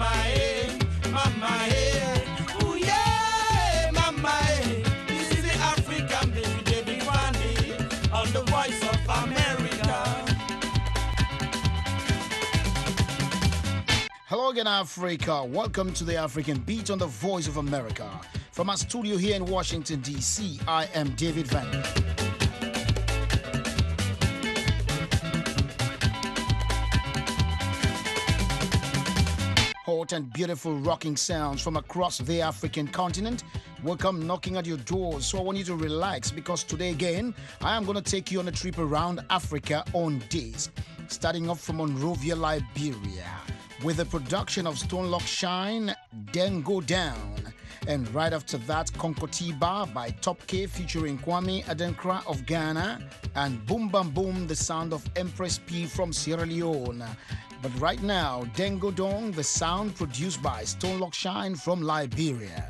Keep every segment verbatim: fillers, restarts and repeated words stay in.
mama, eh, mama, eh, ooh yeah, mama, eh. This is the African baby, David Wande, on the Voice of America. Hello again, Africa. Welcome to the African Beat on the Voice of America. From our studio here in Washington, D C, I am David Wande. Hot and beautiful rocking sounds from across the African continent will come knocking at your doors. So I want you to relax because today again, I am going to take you on a trip around Africa on days. Starting off from Monrovia, Liberia, with the production of Stone Lock Shine, Then Go Down. And right after that, Konkotiba by Top K featuring Kwame Adenkra of Ghana, and Boom Bam Boom, the sound of Empress P from Sierra Leone. But right now, Then Go Down, the sound produced by Stone Lock Shine from Liberia.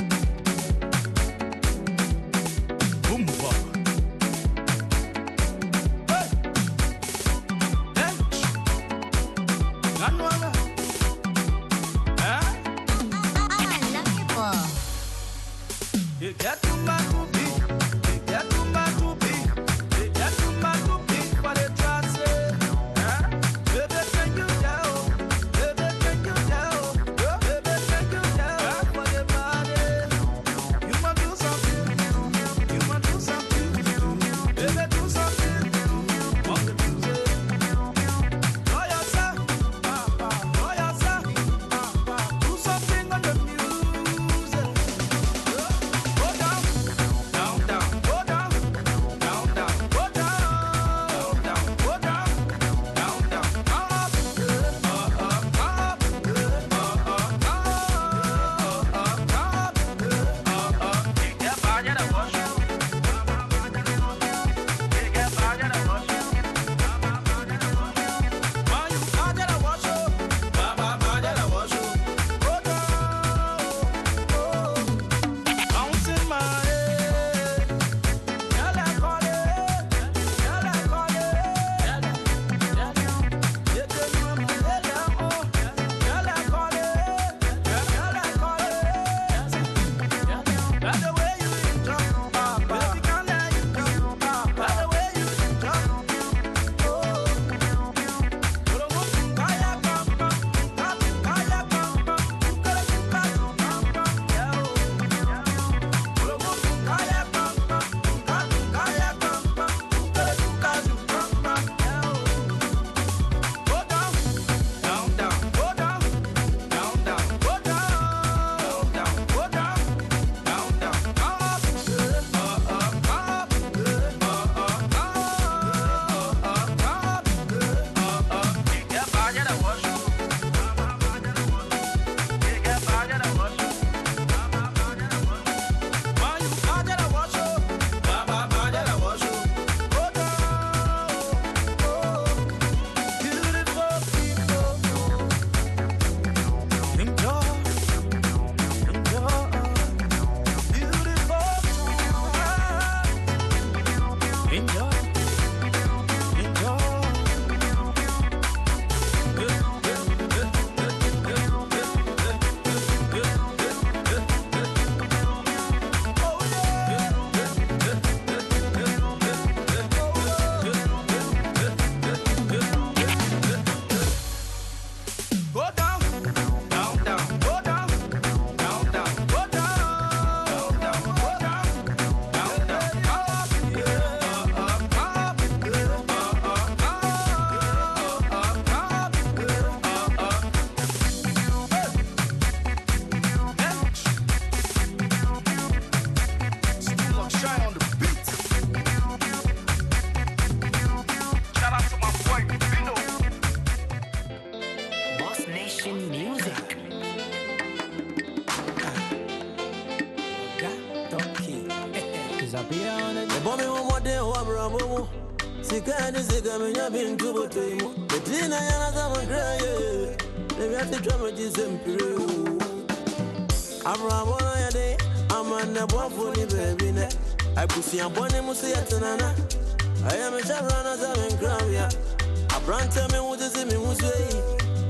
I pussy and bonny musi yatanana. I am a sharana zamen gravia. A brand tell me what is in me musi.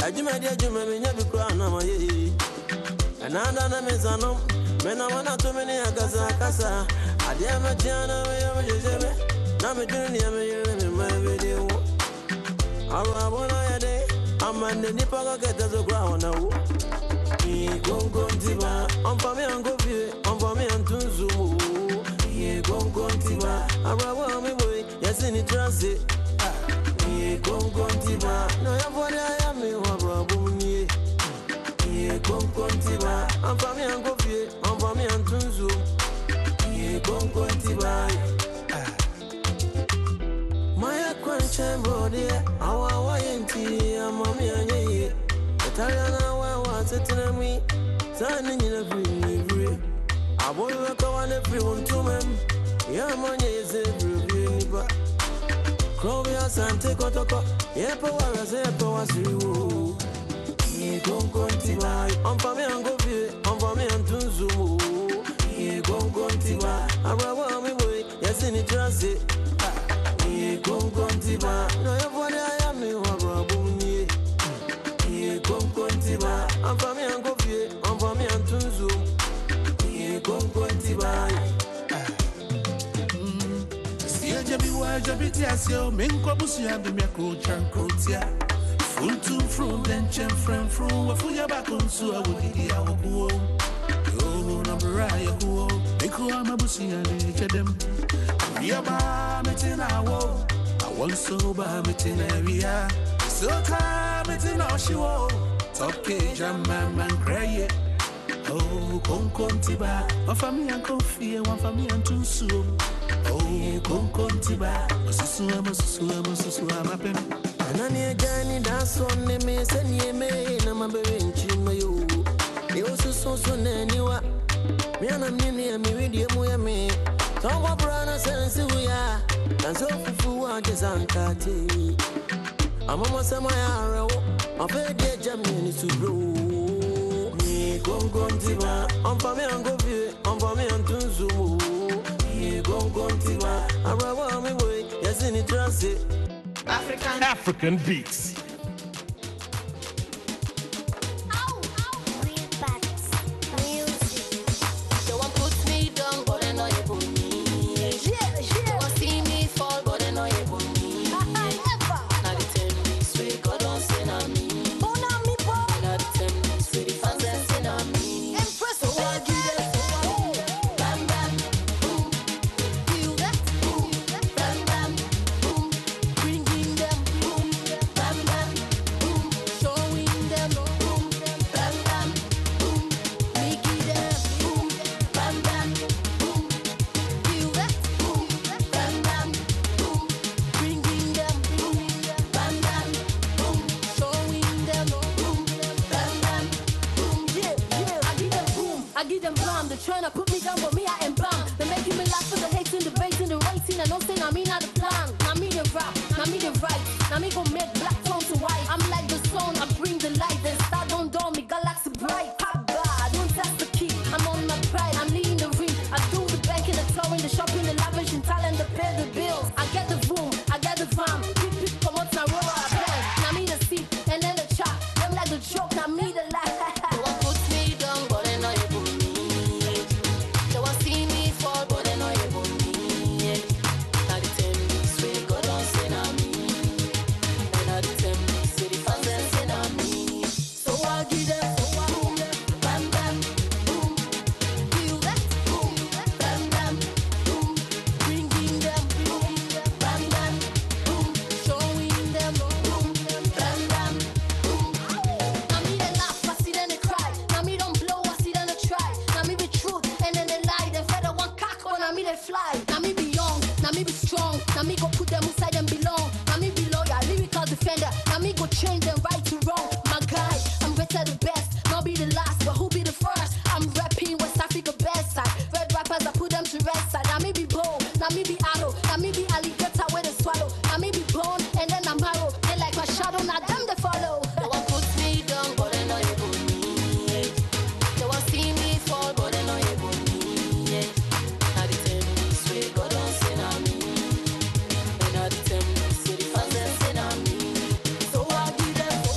Ajuma dia juma me nya bi kura na ma ye. Ananda na me zanom. Me na wana to me ni akasa akasa. Ade ma tiana me yo me jebe. Na me dunu ni me yo me ma video. Aba bona ya de. Amande ni paga keta zo kura ona wo. Ye gongo ntiba. Ampa me ango vie. Ampa me antunzu mo. Ye gongo ntiba. Aba wa me boy. Yes ni transit. Ye gongo ntiba. No ya bona ya me wa bro bumnie. Ye gongo ntiba. Ampa me ango vie. Ampa me antunzu. Ye gongo ntiba. Maya kwanche mbode. Awa wa yenti. Amami anye. Italiana wa wa setina mi. Tani nyina free free. Aboy wa kawane free untumem. Ya manye yeze free nipa. Krobia sante kotoko. Yepo wa se yepo wa siwo. Ye gongo ntiba. Ampa me ango vie. Ampa me antunzu mo. Ye gongo ntiba. Abrawa mi boy. Yesi ni transit. Ye gongo ntiba. No ya body ya mi wa brabu ni. Ye gongo ntiba. Ampa me ango vie. Ampa me antunzu. Ye gongo ntiba. Siya jabi wa jabi tiasyo. Minko busi ya bimya kuchan kutia. Funtu from den chen friend from. Wafuya bakunsu awudi ya wakuo. Yo na braya kuo. Eko ama busi ya leche dem. Yaba metina wo. I want so ba metina ria. So ka metina shiwo. Top K jam man man cry. Oh, konkontiba, one family and coffee, one family and two soup. Oh, konkontiba, Masusua, Masusua, Masusua, Mapem. And I need Johnny, that's on the mess, and ye may, and I'm a baby in Chimayo. They also so soon anyway. Me and I'm near me with you, me. Talk about Brana Sensuya, and so for what is uncutty. I'm almost a my arrow, I've heard the Germany to grow. Gongo ntiba, ampa me ango vie, ampa me antunzu mo. Ye gongo ntiba, abrawa me boy, yesi ni transit. African African beats. Trying to put me down, but me I am bound. They're making me laugh for the hating, the debating, the rating, and don't say I mean not the plan. Now me the rap, now me the right, now me go make black tone to white. I'm like the sun, I bring the light, then start on dawn, me galaxy bright. Pop God, don't test the key. I'm on my pride, I'm leading the ring. I do the banking, the touring, the shopping, the lavish, and talent, the pay the bills. I get the boom, I get the farm. Pick, pick, come out, now roll, I play. Now me the seat, and then the chop. Them like the joke, now me the light. Put me down, but then I put me. See me fall, but then I put me. Now the ten weeks we go down, say na me. And now the ten weeks we the fans and say na me. So I give them, so I boom, bam bam, boom. Feel that, boom, bam bam, boom. Bringing them, boom, bam bam, boom. Showing them, boom, bam bam, boom. Now me they laugh, I see them they cry. Now me don't blow, I see them they try. Now me be truth, and then they lie. They feather one cock, but now me they fly. Now me be young, now me be strong. Now me go put them inside them belong. Now me be loyal, lyrical defender. Now me go change them right to wrong. My guy, I'm better the best. Not be the last, but who be the first? I'm rapping West Africa best side. Red rappers, I put them to rest side. Now me be bold, now me be arrow. Now me be alligator where they swallow. Now me be bone, and then I'm arrow. They like my shadow, now them they follow. They want put me down, but they know you put me. They want see me fall, but they know you put me. Now the ten weeks we go down, say na me. And now the ten weeks we the fans and say na me. So I give them.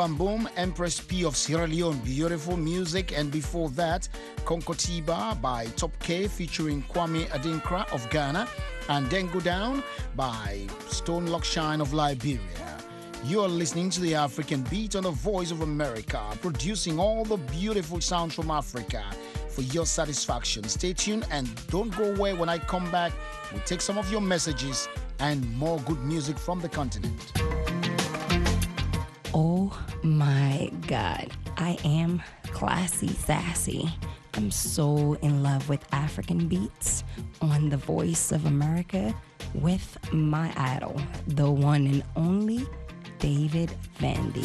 Bam Boom, Empress P of Sierra Leone, beautiful music. And before that, Konkotiba by Top K featuring Kwame Adinkra of Ghana, and Then Go Down by Stone Lockshine of Liberia. You are listening to the African Beat on the Voice of America, producing all the beautiful sounds from Africa for your satisfaction. Stay tuned and don't go away. When I come back, we'll take some of your messages and more good music from the continent. Oh my God, I am classy sassy. I'm so in love with African beats on the Voice of America with my idol, the one and only David Vandy.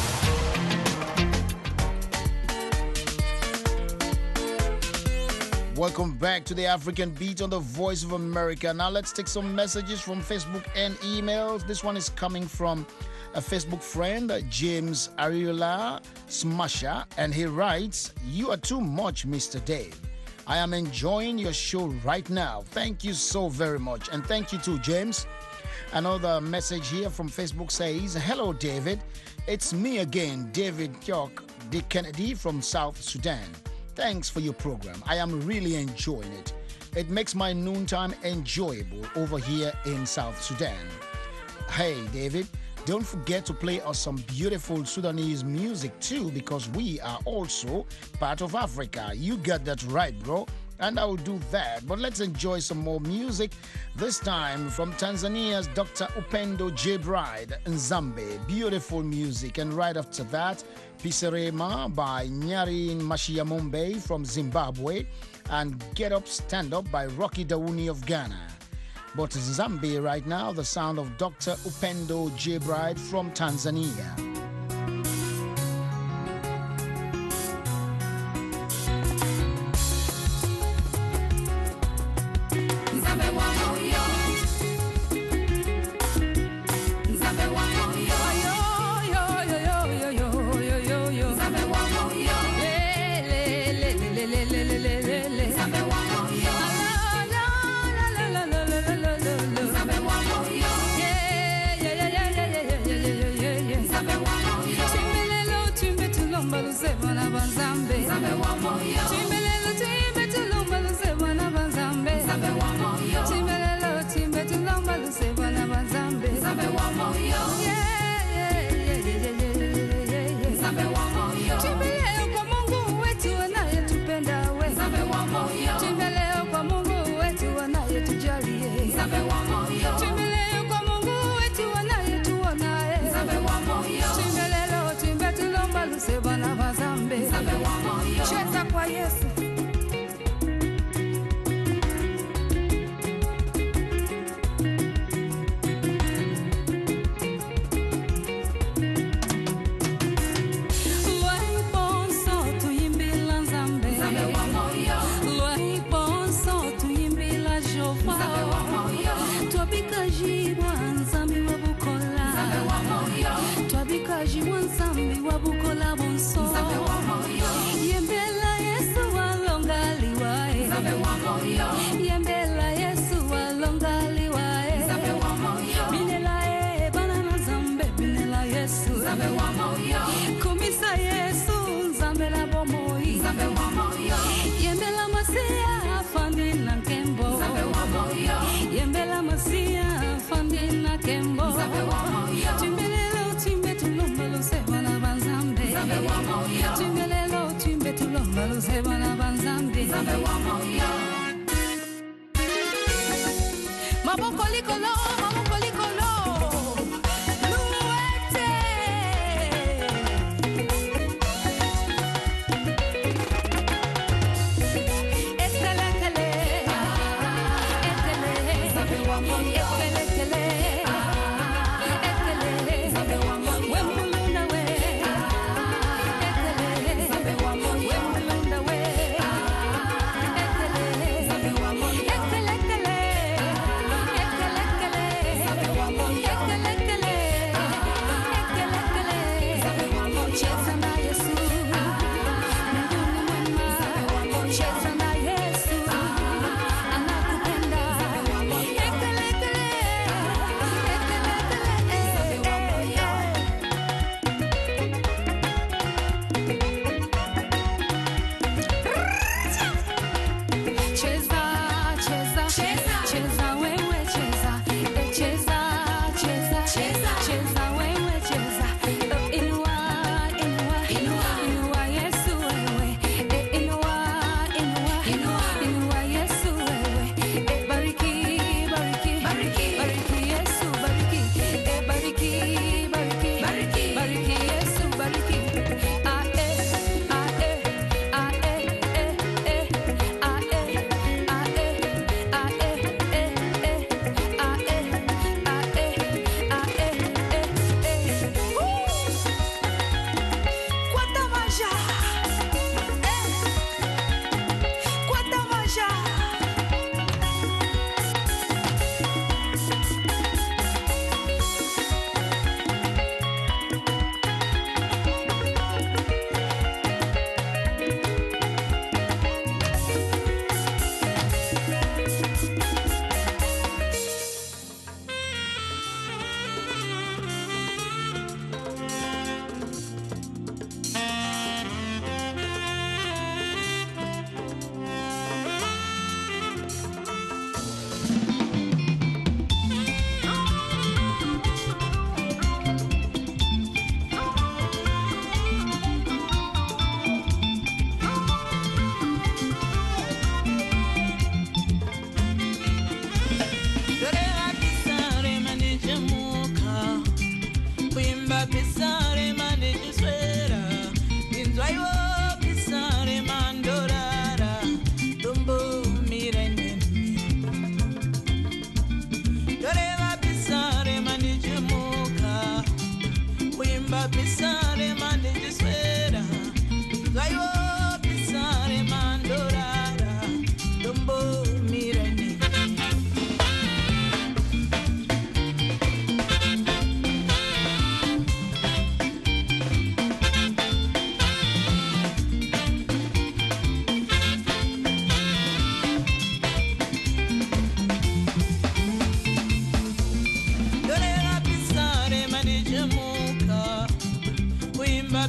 Welcome back to the African Beat on the Voice of America. Now let's take some messages from Facebook and emails. This one is coming from a Facebook friend, James Ariola Smasher, and he writes, "You are too much, Mister Dave. I am enjoying your show right now. Thank you so very much." And thank you too, James. Another message here from Facebook says, "Hello, David. It's me again, David Kyok D. Kennedy from South Sudan. Thanks for your program. I am really enjoying it. It makes my noontime enjoyable over here in South Sudan. Hey, David, don't forget to play us some beautiful Sudanese music too, because we are also part of Africa. You got that right, bro. And I will do that. But let's enjoy some more music. This time from Tanzania's Doctor Upendo J. Bride Nzambe. Beautiful music. And right after that, Piserema by Nyari Mashiyamombe from Zimbabwe. And Get Up, Stand Up by Rocky Dawuni of Ghana. But Nzambe right now, the sound of Doctor Upendo J. Bride from Tanzania.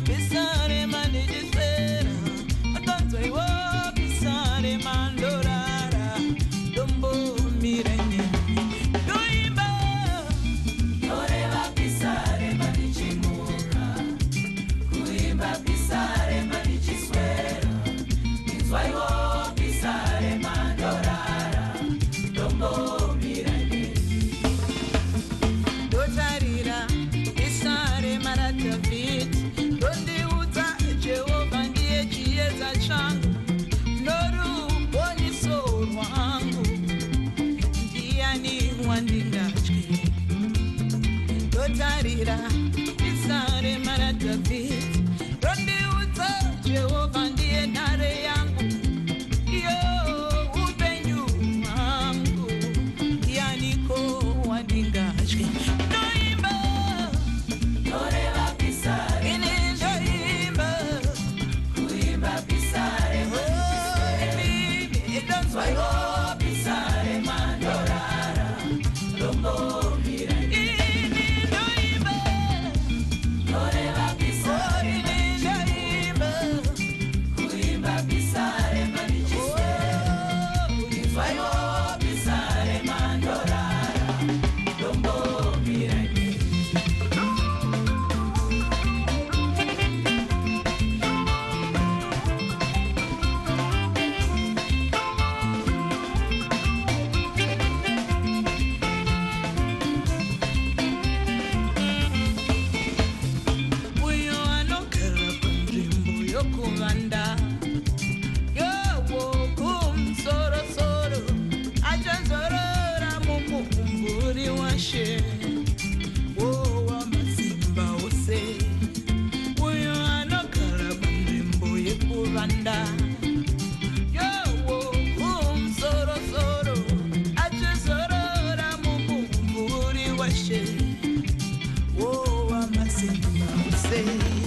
Pisare mani jisera, tanto iwo pisare mandorara, dombo mireni, doimba, doreva pisare mani chimura, kuimba pisare mani chiswera, izwaiwo pisare mandorara, dombo mireni, dotarira pisare maratavit. Jehovah ndiye chieza changu, noru boniso wangu, ndiani wandingatwe. Dotarira pisare mara David, rondiuza Jehovah ndiye nare yangu, yo upenyu wangu, ndiani ko wandingatwe. Noimba, noreva pisare, ine noimba, pisare, Vai go pisare mandorara, rombo mirani. Ini doiba, doreva pisare mandoimba, kuimba pisare manichiswe. Vai go pisare mandorara, rombo mirani. Kumanda, yo kum soro soro, aja soro ramumu umburi washe, wo wa masimba ose, uyo anokala bandimbo ye kumanda, yo kum soro soro, aja soro ramumu umburi washe, wo wa masimba ose.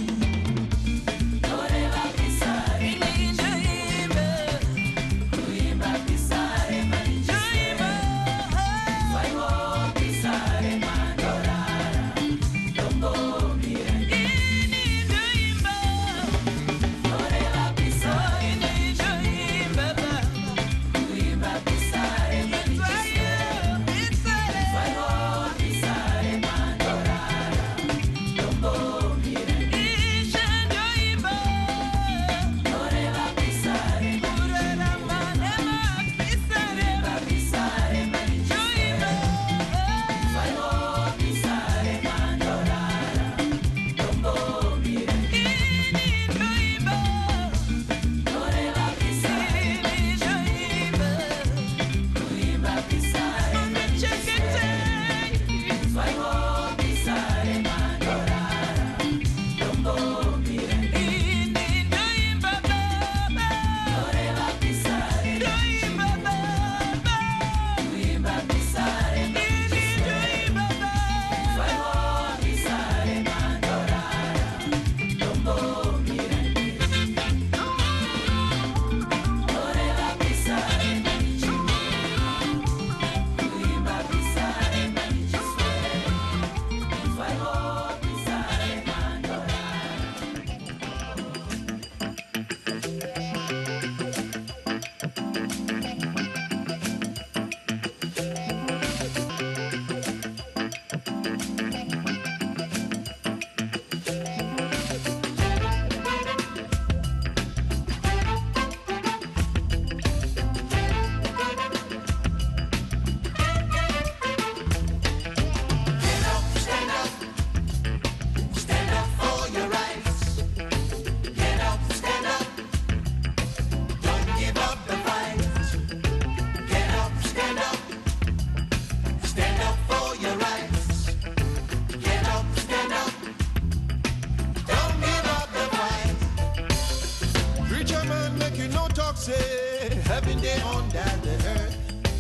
Heaven day under the earth.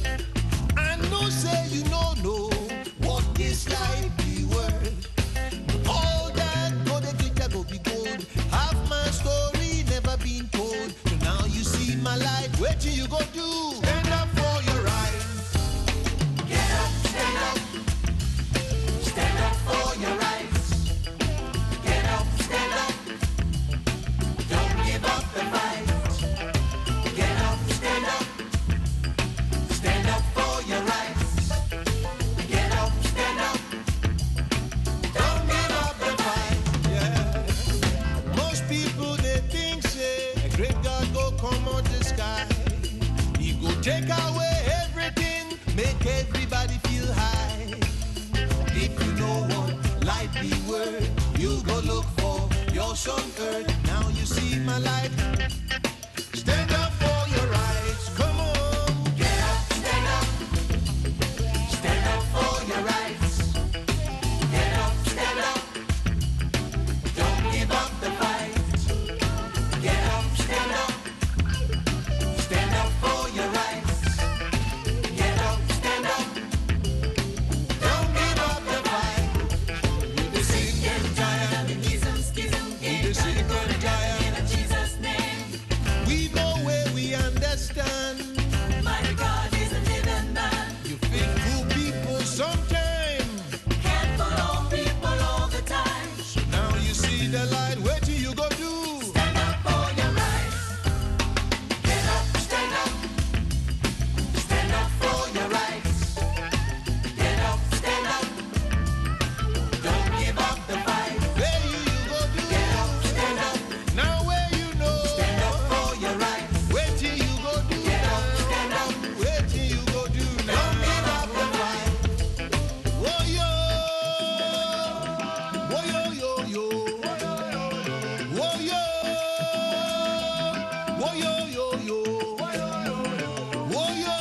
I know say you know know what this life be worth. All that go the glitter go be gold. Half my story never been told. So now you see my life. Where do you go do? Stand up for your rights. Get up, stand up. Stand up for your rights. Get up, stand up. people they think say a great God go come out the sky. He go take away everything, make everybody feel high. If you know what light be word, you go look for your sun earth. Now you see my light. Stand up for your rights. Come on. Get up, stand up. Stand up for your rights. Get up, stand up. Don't give up the fight. Get up, stand up. Stand up for your rights. Get up, stand up. Don't give up the fight. You the sick and tired. You the sick and tired. We know where we understand. My God is a living man. You faithful people sometime Can't follow people all the time. So now you see the light. Where do you go do? Stand up for your rights. Get up, stand up. Stand up for your rights. Get up, stand up. Don't give up the fight. Where you, you go do? Get up, stand up. Now where you know? Stand up for your rights. Where till you go do? Get up, stand up. Where till you go do? Now don't give up the fight. Whoa yo, whoa yo yo yo, whoa yo, whoa yo yo yo, whoa yo, whoa yo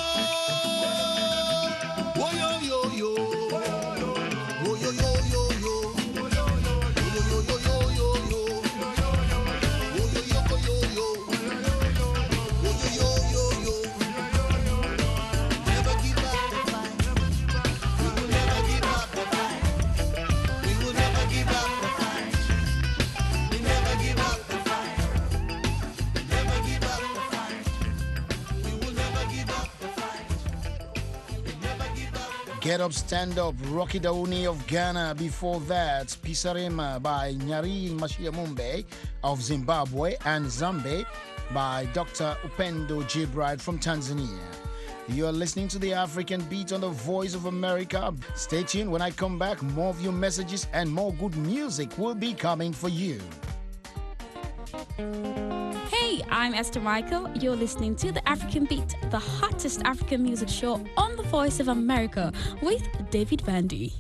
yo yo, whoa yo yo yo yo, whoa yo yo yo yo yo, whoa yo yo yo yo, whoa yo yo yo yo. Never give up the fight. We will never give up the fight. We will never give up the fight. We never give up the fight. Never give up the fight. We will never give up the fight. We never give up the Get Up, Stand Up, Rocky Dauni of Ghana. Before that, Pisarema by Nyari Mashiamumbe of Zimbabwe, and Zambe by Doctor Upendo J. Bride from Tanzania. You are listening to the African Beat on the Voice of America. Stay tuned. When I come back, more of your messages and more good music will be coming for you. Hey, I'm Esther Michael. You're listening to The African Beat, the hottest African music show on the Voice of America with David Vandy.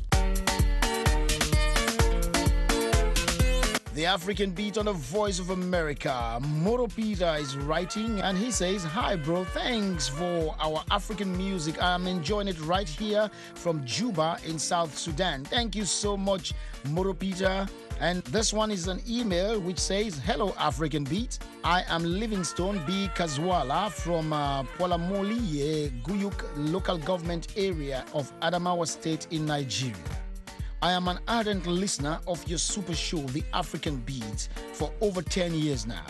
The African Beat on the Voice of America. Moro Peter is writing and he says, "Hi bro, thanks for our African music. I'm enjoying it right here from Juba in South Sudan." Thank you so much, Moro Peter. And this one is an email which says, "Hello African Beat. I am Livingstone B. Kazwala from uh, Polamoli, Guyuk local government area of Adamawa State in Nigeria. I am an ardent listener of your super show, The African Beat, for over ten years now.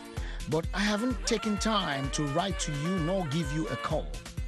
But I haven't taken time to write to you nor give you a call.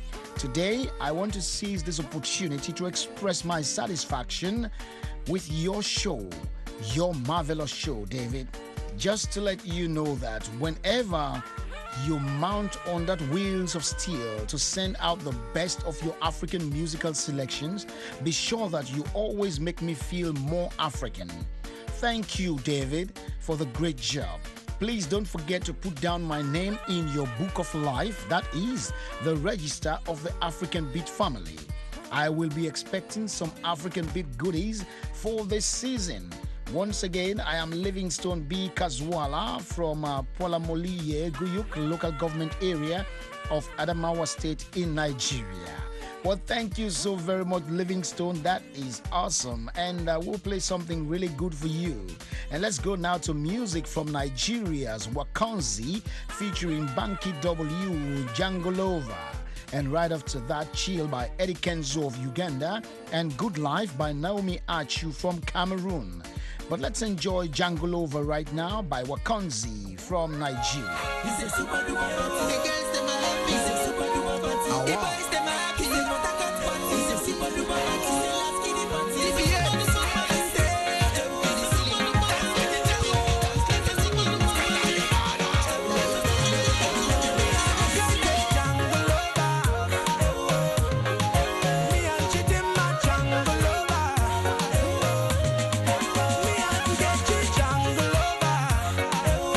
Today, I want to seize this opportunity to express my satisfaction with your show, your marvelous show, David. Just to let you know that whenever you mount on that wheels of steel to send out the best of your African musical selections, be sure that you always make me feel more African. Thank you, David, for the great job. Please don't forget to put down my name in your book of life, that is, the register of the African Beat family. I will be expecting some African Beat goodies for this season. Once again, I am Livingstone B. Kazwala from uh, Polamoliye, Guyuk local government area of Adamawa State in Nigeria. Well, thank you so very much, Livingstone. That is awesome. And uh, we'll play something really good for you. And let's go now to music from Nigeria's Wakonzi featuring Banky W. Jangolova. And right after that, Chill by Eddie Kenzo of Uganda and Good Life by Naomi Achu from Cameroon. But let's enjoy Jangolova right now by Wakonzi from Nigeria. Jungle over.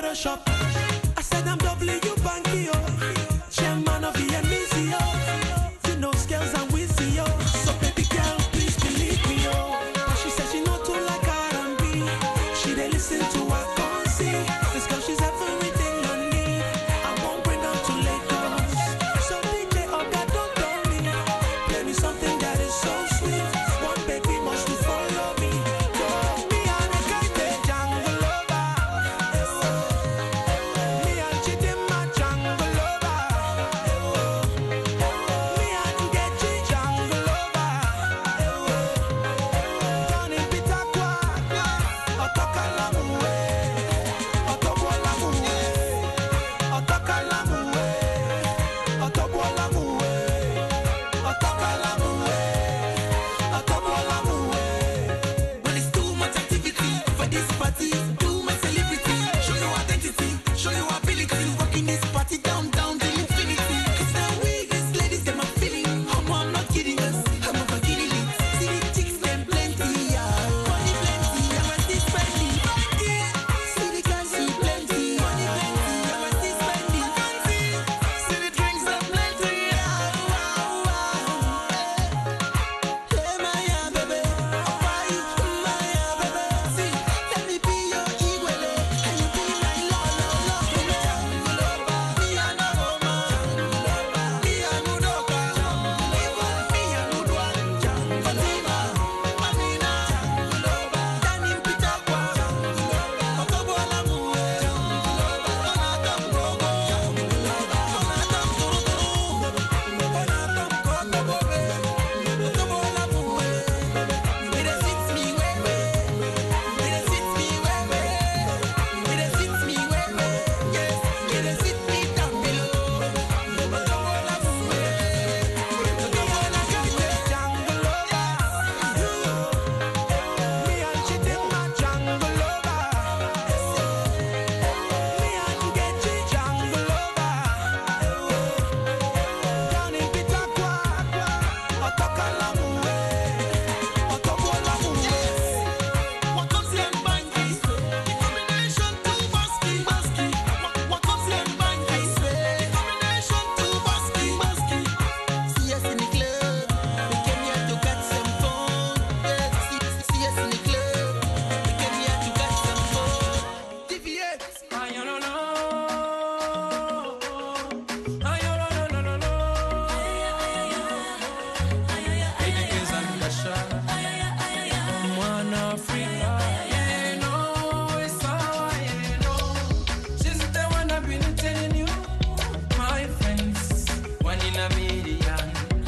Photoshop. I said I'm W Banky, yo. Chairman of the N B C, yo. You know skills and we see, yo. So baby girl, please believe me, yo. She said she not too like R and B. She dey listen to her Concy. This girl, she's everything I need. I won't bring her to Lagos. So D J Oga, don't tell me. Play me something that is so sweet. One baby must to follow me. Go. Me and the guy, they jungle lover. Me and Chidinma jungle lover. Me and Nkechi jungle lover. Johnny Peter Kwa, Otokalamuwe, Otobolamuwe, Otokalamuwe, Otobolamuwe, Otokalamuwe, Otobolamuwe. When it's too much activity for this party, too much celebrity. Show your identity, show your ability. Rocking this party down, down to infinity. Cause now we, these ladies, them are feeling. I'm, I'm not kidding us, I'm over kidding it. See the chicks, them plenty, yeah. Money plenty, I'm a still spending. See the cash, you plenty. Money plenty, I'm a still spending. See the drinks, them plenty, yeah. Wow, wow. Hey, my yeah, baby. Why, my yeah, baby. See, let me be your Igwele. And you be my love, love, love. Me and a woman. Me and Udoka. Me and Udwan. Fatima. Amina. Danny Pitakwa. Otobolamuwe. Onatom Gogo. Onatom Turuturu. Onatom Kokobobe. Otobolamuwe. It a sits me way way. It a sits me way way. It a sits me way way. Yes, it a sits me down below. Otobolamuwe. Otobolamuwe. Jungle lover. Me and Chidinma jungle lover. Me and Nkechi jungle lover. Johnny Peter Kwa, Otokalamuwe, Otobolamuwe. What comes here and Banky? The combination too musky, musky. What comes here and Banky? The combination too musky, musky. See us in the club, we came here to catch some fun. Yes, see, see us in the club, we came here to catch some fun. T V X. Ay, no, no, no. Ay, no, no, no, no, no. Ladies and Dasha, Mwana Africa. Yeah, no, it's how I know. She's the one I've been telling you, my friends. One in a million.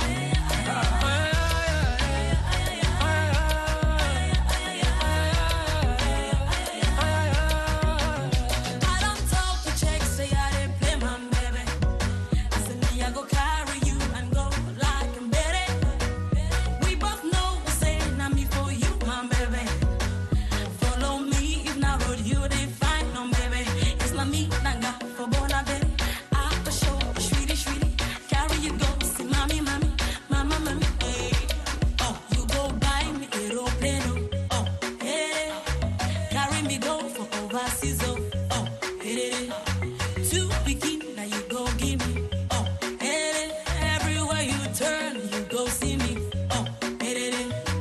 I don't talk to checks, say I didn't play my baby. I said me, I go carry you and go like a baby. We both know what's saying, I'm me for you, my baby. Follow me, if not road you, they find no baby. It's not me, nanga, for bona baby. After show, sweetie, sweetie, carry you go, see mommy, mommy, mama, mommy, hey. Oh, you go buy me aeroplane, oh, hey. Carry me go for overseas, oh, oh, hey. Two bikini, now you go give me, oh, hey. Everywhere you turn, you go see me, oh, hey.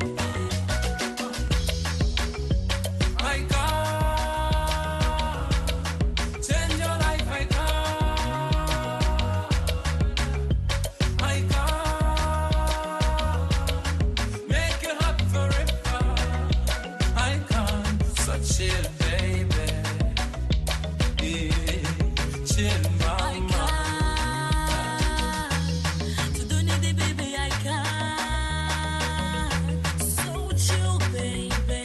I can't change your life. I can't. I can't make you happy forever. I can't. So chill, baby. Yeah. Chill, I mama. can't. To do need it, baby, I can't. So chill, baby.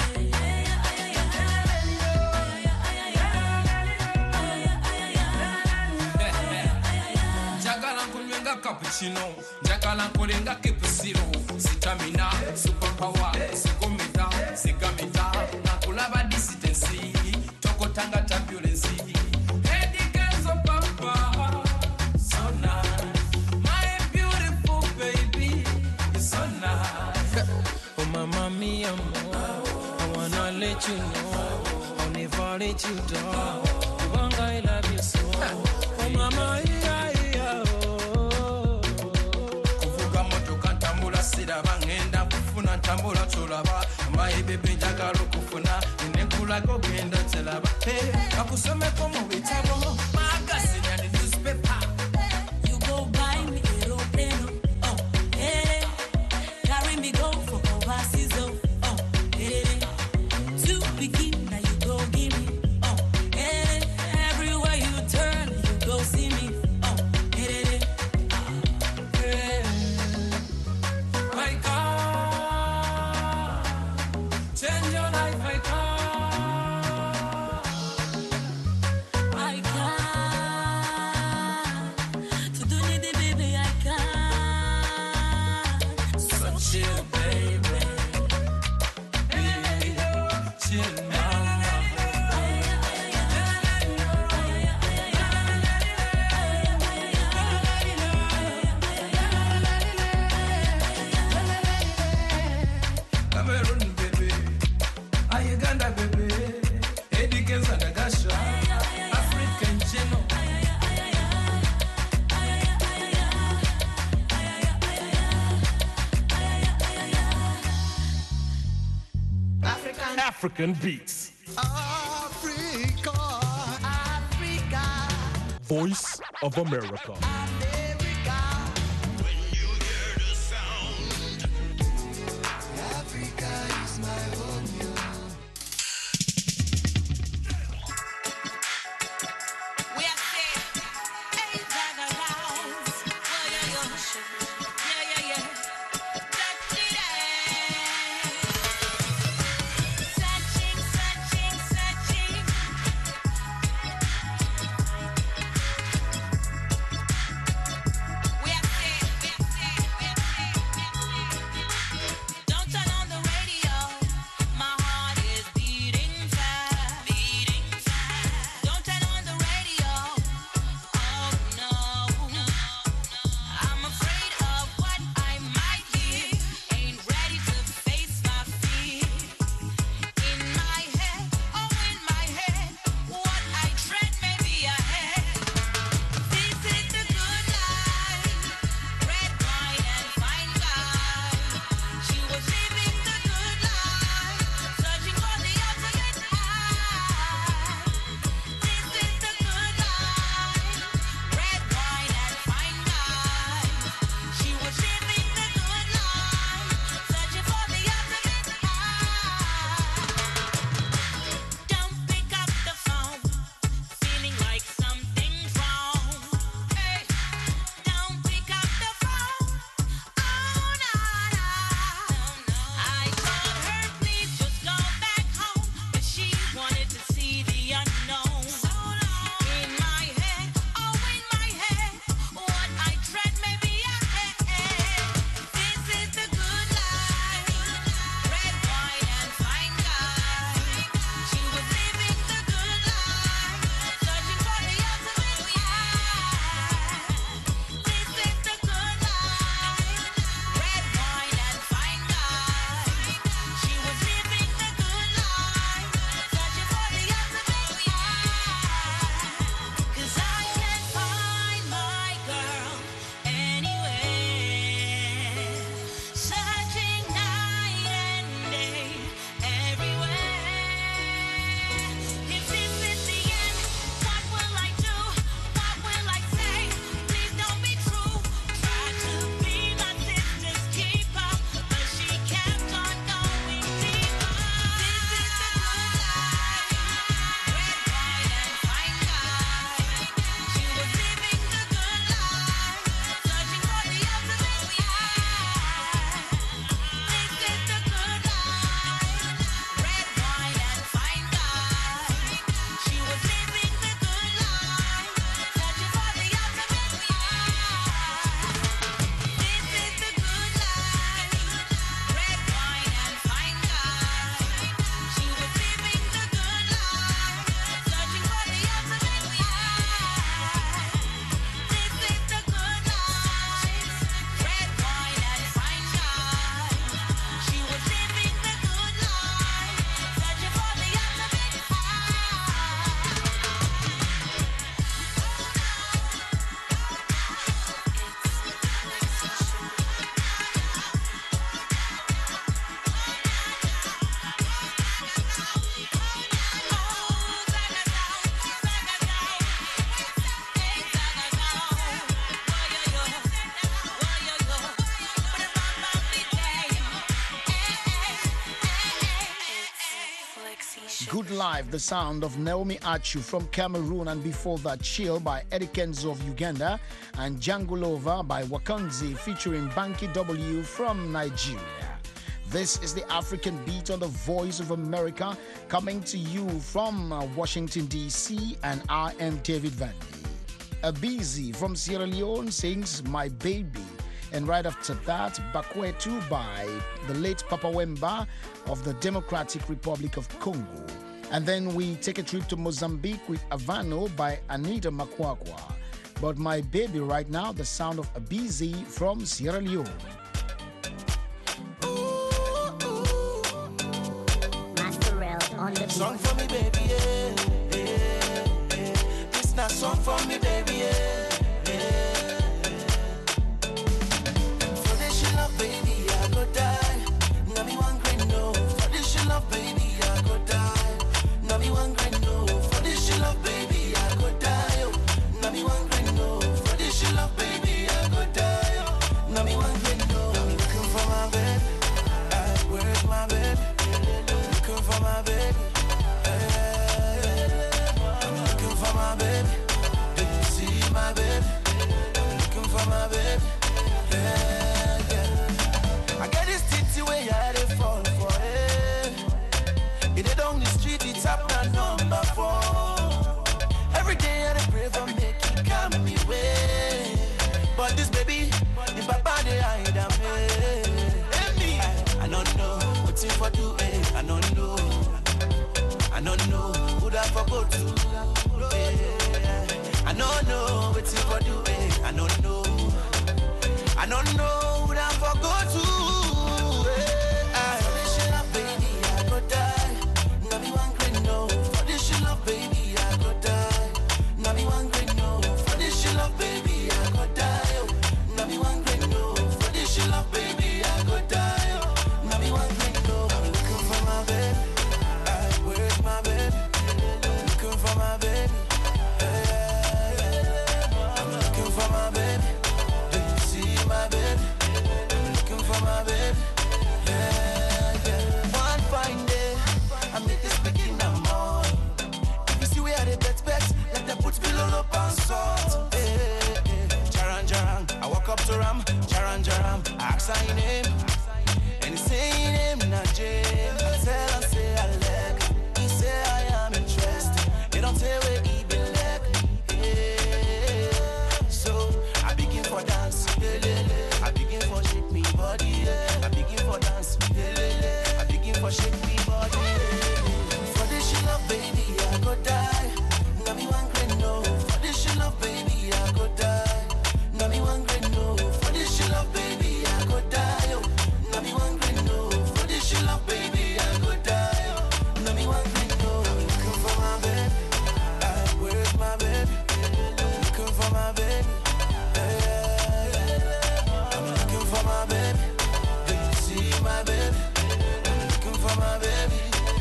Njagala nkunywenga cappuccino, njagala nkolenga kepusiro, sitamina, superpower, sigomita, sigamita, nakulaba distance, tokotanga ambulance. Hey, girls of papa, so nice, my beautiful baby, you're so nice. Oh, mama mia, I wanna let you know, I'll never let you down. You ndaba ngenda kufuna ntambula tolaba my baby njagala okufuna nenkulaga ogenda telaba akusomeko mu bitabo magazine and newspaper You go buy me aeroplane, oh, eh. Carry me go for overseas, oh, oh, eh. To begin, now you go give me, oh, eh. Everywhere you turn, you go see me, oh, eh. my God change your life my God I can't. To do it, baby, I can't. so chill baby hey, chill mama Cameroon baby Uganda baby Eddie Kenza Dagasha African channel African beats. Africa, Africa, Voice of America. America. When you hear the sound, Africa is my home. We are saying, hey, Gaga House. Oh, yeah, yeah. Yeah, yeah, yeah. Touch it, eh. Searching, searching, searching. Good Life, the sound of Naomi Achu from Cameroon, and before that, Chill by Eddie Kenzo of Uganda, and Jangulova by Wakanzi featuring Banky W from Nigeria. This is the African Beat on the Voice of America, coming to you from uh, Washington, D C, and I am David Vandy. Abizi from Sierra Leone sings My Baby. And right after that, Bakwetu by the late Papa Wemba of the Democratic Republic of Congo. And then we take a trip to Mozambique with Havano by Anita Makwakwa. But My Baby right now, the sound of Abizi from Sierra Leone. On the song for me, baby, yeah, yeah, yeah. This not song for me, baby, yeah, yeah, yeah. For this she love, baby, I go die. Now me one great no. For this she love, baby, I go die. Now me one great no. For this she love, baby, I go die. Oh. Now me one great no. For this she love, baby, I go die. Oh. Now me one great no. I'm looking for my bed. Uh, where's my bed? Looking for my baby. I'm looking for my baby. Do you see my baby? I'm looking for my baby. Yeah, yeah. I get this titty way I had to fall for it. It ain't on the street, it's up now number four. Every day I pray for make it come me way. But this baby, the papa they hide a me. I, I don't know what's in for do. I don't know. I don't know who that for go to. Yeah. I don't know what you for do. I don't know. I don't know who that for go to. Yeah. For this she love, baby, I go die. Now me one great no. For this she love, baby, I go die. Now me one great no. For this she love, baby, I go die. Now me one great no. For this she love, baby, I go die. Now me one great no. I'm looking for my baby. Where's my baby? I'm looking for my baby. Yeah, yeah. I'm looking for my baby. Do you see my baby? I'm looking for my baby. Yeah, yeah. One fine day, I make this speaking no more. If you see where they bet bet, let them put below up and salt. Hey, hey, hey. Charan Charan, I walk up to Ram. Charan Charan, I ask her name. And he say him not James. I tell her say I like. He say I am interested. They don't say where he be like me. Yeah. So I begin for dance. I begin for shake me body. I begin for dance. I begin for shake me body. For this she love, baby, I go die. Now me one great no. For this she love, baby, I go die. Now me one great no. For this she love, baby, I go die. Now me one great no. For this she love, baby, I go die. Now me one great no. I'm looking for my baby. Uh, where's my baby? I'm looking for my baby. Yeah, yeah. I'm looking for my baby. Do you see my baby? I'm looking for my baby.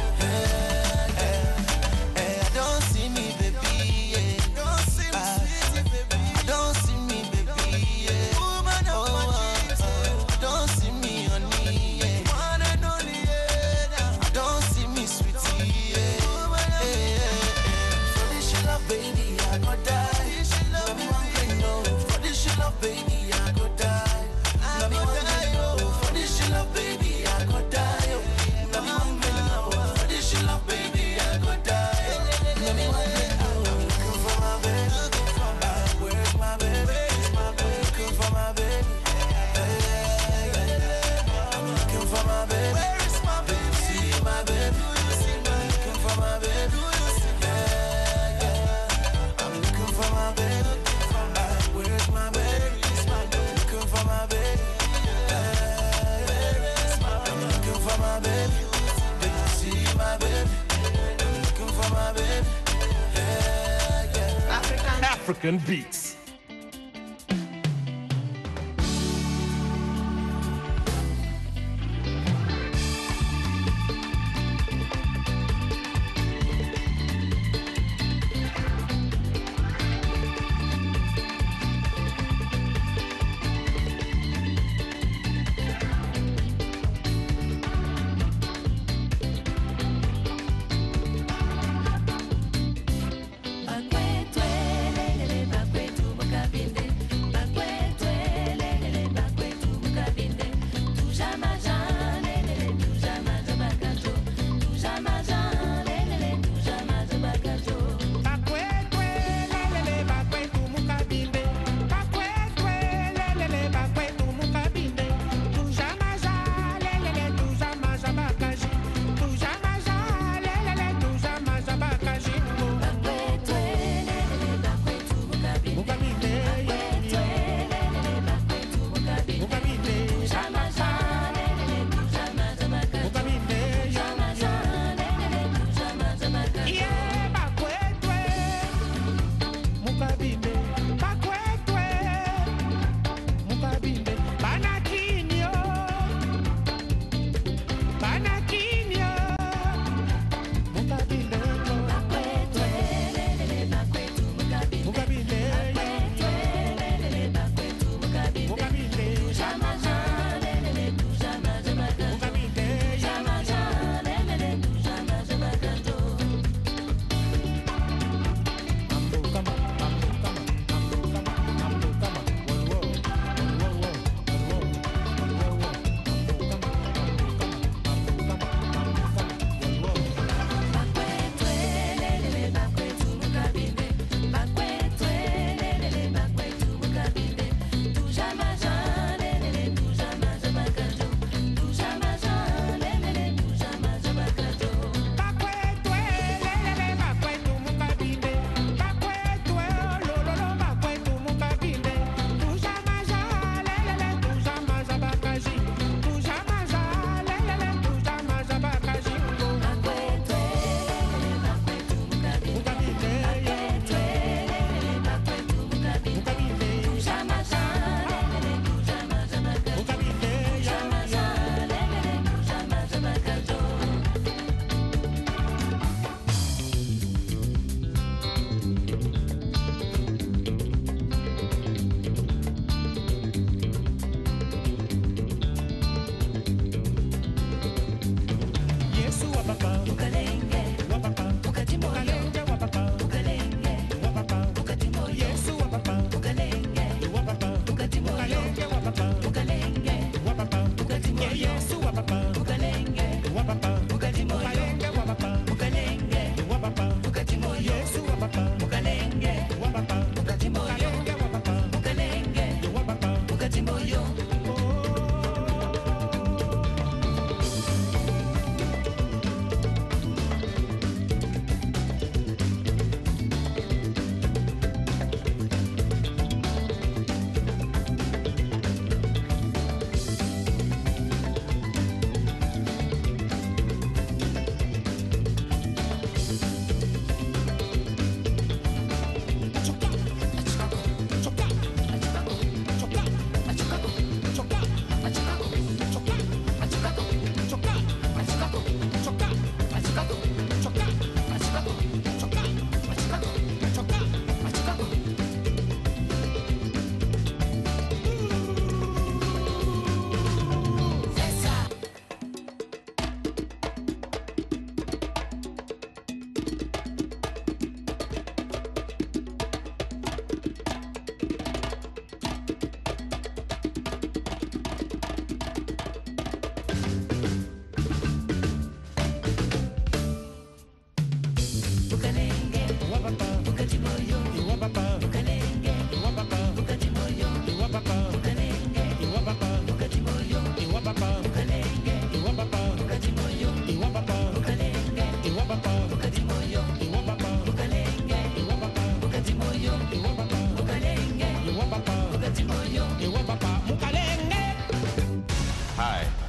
Yeah, yeah. Hey, I don't see me, baby. Yeah. Don't see me, sweetie, baby. I don't see me, baby. Yeah. Woman of my dreams. I don't see me, honey. Yeah. One and only. Yeah. I don't see me, sweetie. Yeah. Woman of yeah, yeah. For this she love, baby, I go die. Now me one great no. For this she love, baby, I go die. Now me one great no. For this she love, baby, I go die. Now me one great no. For this she love, baby, I go die. Now me one great no. I'm looking for my baby. Uh, where's my baby? Looking for my baby. Yeah, yeah. I'm looking for my baby. Where's my baby? See my baby. I'm looking for my baby. Yeah, yeah. I'm looking for my baby. Uh, where's my baby? Looking for my baby. Yeah, yeah. I'm looking for my baby. Do you see my baby? I'm looking for my baby. Yeah, yeah. African. African Beats.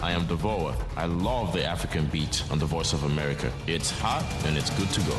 I am Devoa. I love the African beat on the Voice of America. It's hot and it's good to go.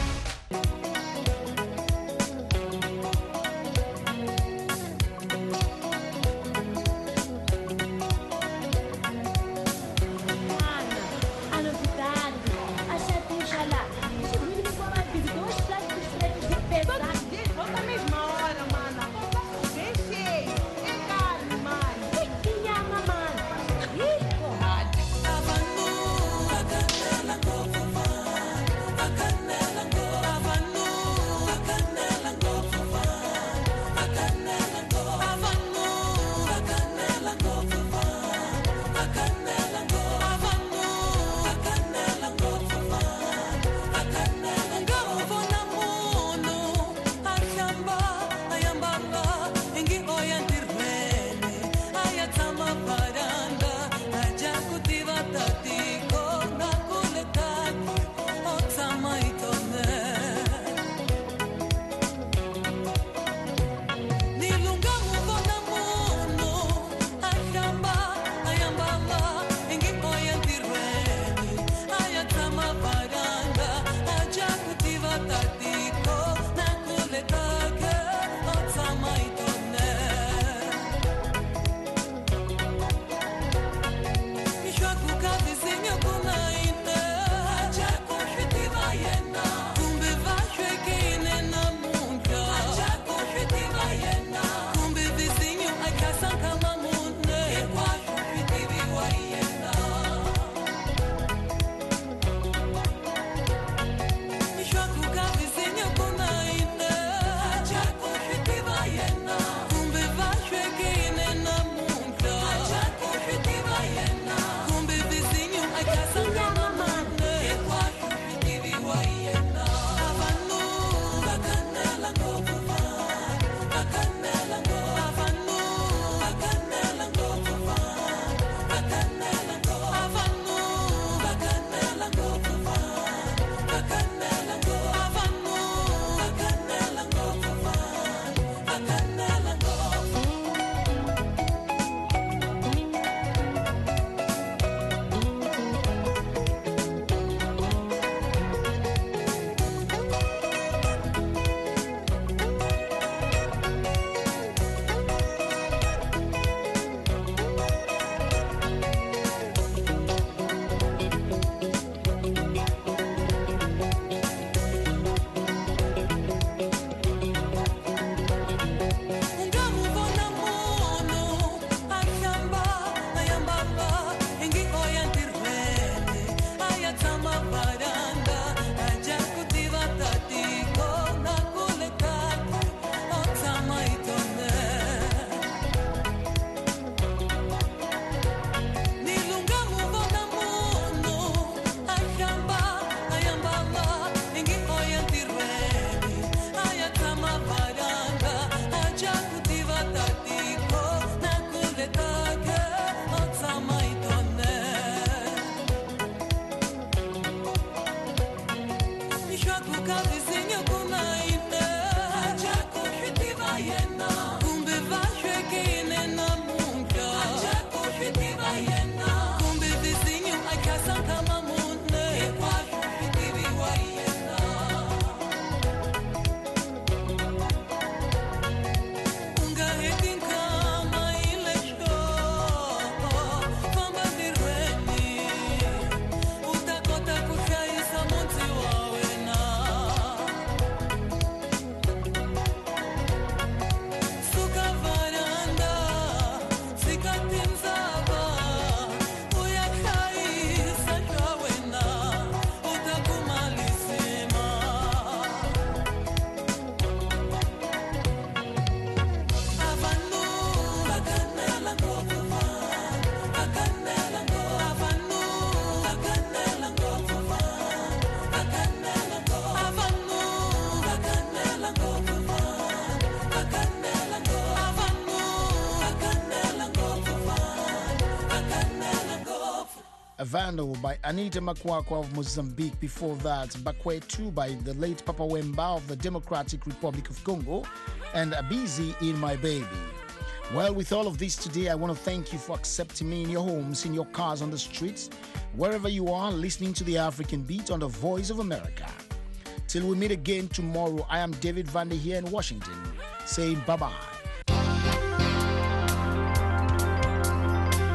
Avando by Anita Makwakwa of Mozambique. Before that, Bakwe two by the late Papa Wemba of the Democratic Republic of Congo, and Abizi in My Baby. Well, with all of this today, I want to thank you for accepting me in your homes, in your cars, on the streets, wherever you are, listening to the African Beat on the Voice of America. Till we meet again tomorrow, I am David Vander here in Washington, saying bye-bye.